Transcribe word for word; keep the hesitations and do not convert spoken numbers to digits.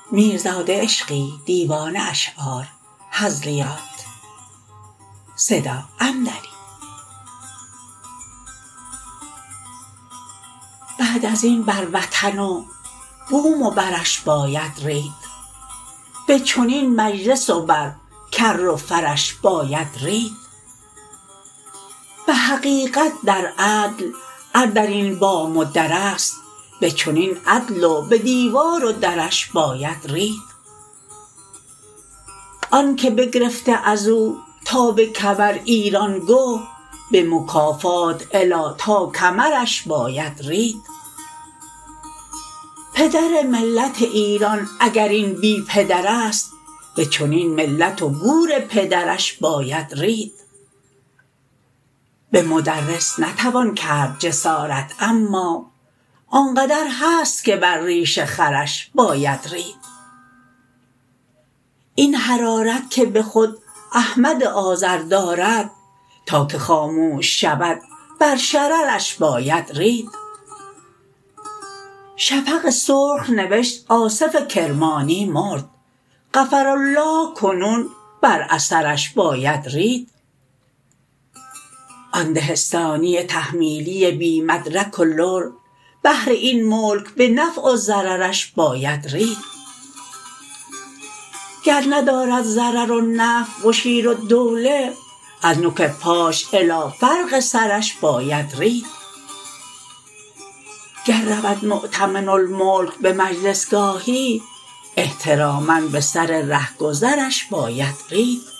میرزاده عشقی دیوان اشعار حذلیات صدا عمدلی. بعد از این بر وطن و بوم و برش باید رید، به چنین مجلس و بر کر و فرش باید رید. به حقیقت در عدل ار در این بام و در است، به چنین عدل و به دیوار و درش باید رید. آنک بگرفته ازو تا به کمر ایران گه، به مکافات الی تا کمرش باید رید. پدر ملت ایران اگر این بی پدر است، به چنین ملت و گور پدرش باید رید. به مدرس نتوان کرد جسارت، اما آنقدر هست که بر ریش خرش باید رید. این حرارت که به خود احمد آذر دارد، تا که خاموش شود بر شررش باید رید. شفق سرخ نوشت آصف کرمانی مرد، غفرالله کنون بر اثرش باید رید. آن دهستانی تحمیلی بی مدرک و لر، بهر این ملک به نفع و ضررش باید رید. گر ندارد ضرر و نفع و شیرالدوله، از نوک پاش الی فرق سرش باید رید. گر رود مؤتمن الملک به مجلس گاهی، احتراما به سر رهگذرش باید رید.